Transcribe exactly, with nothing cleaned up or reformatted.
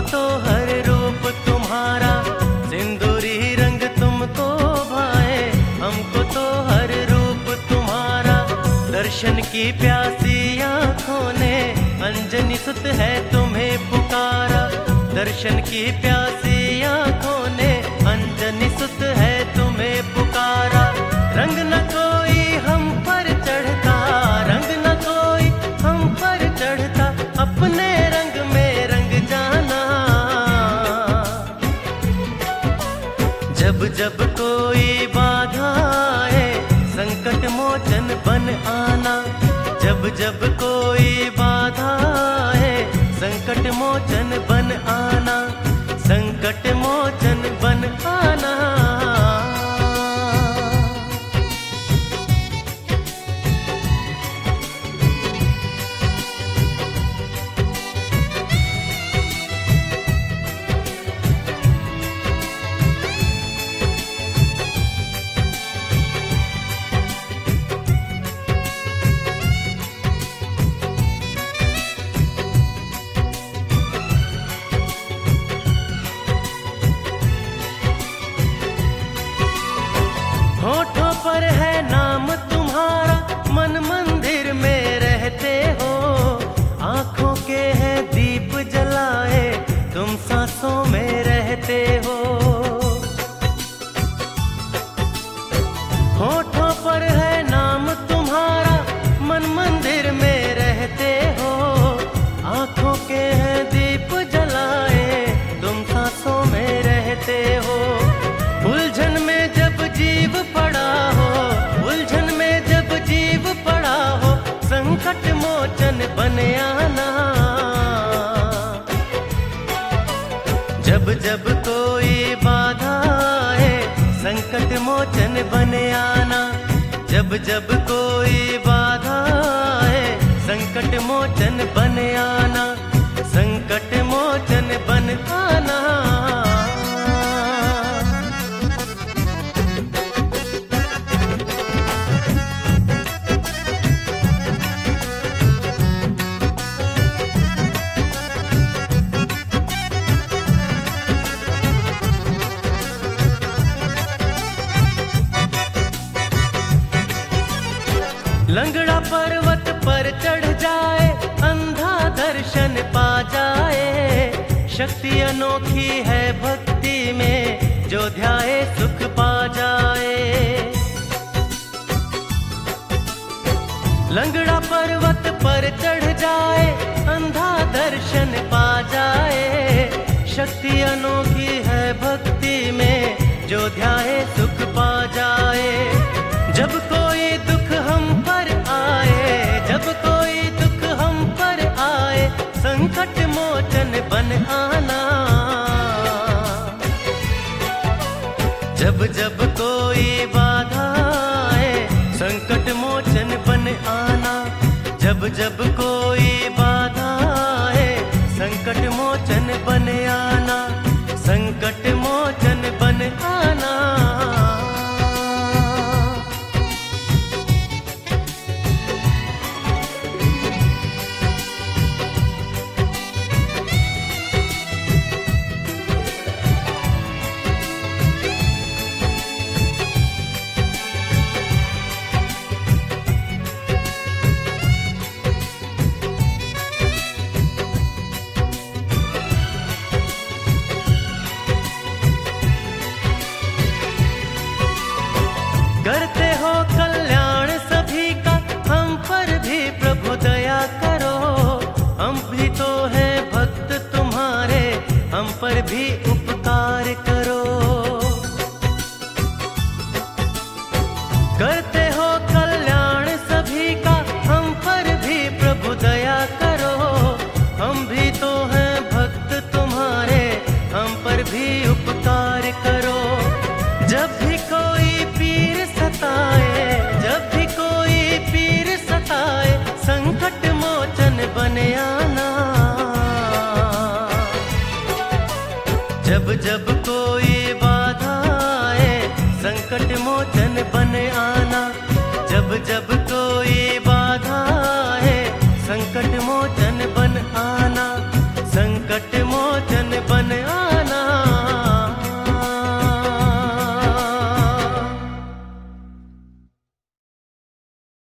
तो हर रूप तुम्हारा सिंदूरी रंग तुमको भाए, हमको तो हर रूप तुम्हारा। दर्शन की प्यासी आँखों ने अंजनी सुत है तुम्हें पुकारा, दर्शन की प्यासी आँखों ने अंजनी सुत है तुम्हें पुकारा। रंग न कोई हम पर चढ़ता, रंग न कोई हम पर चढ़ता, अपने रंग में रंग जाना। जब जब कोई बाधा आए संकट मोचन बन आना, जब जब कोई बाधा आए संकट मोचन बन आना, संकट मोचन बन आना। होठों पर है नाम तुम्हारा, मन मंदिर में रहते हो, आंखों के हैं दीप जलाए, तुम सांसों में रहते हो। होठों पर है नाम तुम्हारा, मन मंदिर में रहते हो, आंखों के हैं दीप जलाए, तुम सांसों में रहते हो। उलझन में जब जीव पड़ा हो, उलझन में जब जीव पड़ा हो, संकट मोचन बन आना। जब जब कोई बाधा आए संकट मोचन बन आना, जब जब कोई बाधा आए संकट मोचन बन आना, संकट मोचन बन आना। लंगड़ा पर्वत पर चढ़ जाए, अंधा दर्शन पा जाए, शक्ति अनोखी है भक्ति में, जो ध्याए सुख पा जाए। लंगड़ा पर्वत पर चढ़ जाए, अंधा दर्शन पा जाए, शक्ति अनोखी है भक्ति में, जो ध्याए सुख पा जाए। जब कोई दुख हम पर आए, जब कोई दुख हम पर आए, संकट मोचन बन आना। जब जब कोई बाधा आए संकट मोचन बन आना, जब जब कोई बाधा आए संकट मोचन बन आना, संकट मोचन बन आना। करते हो कल्याण सभी का, हम पर भी प्रभु दया करो, हम भी तो हैं भक्त तुम्हारे, हम पर भी उपकार करो। करते हो कल्याण सभी का, हम पर भी प्रभु दया करो, हम भी तो हैं भक्त तुम्हारे, हम पर भी उपकार करो। जब भी कोई पीर सताए, जब भी कोई पीर सताए, संकट मोचन बन आना। जब जब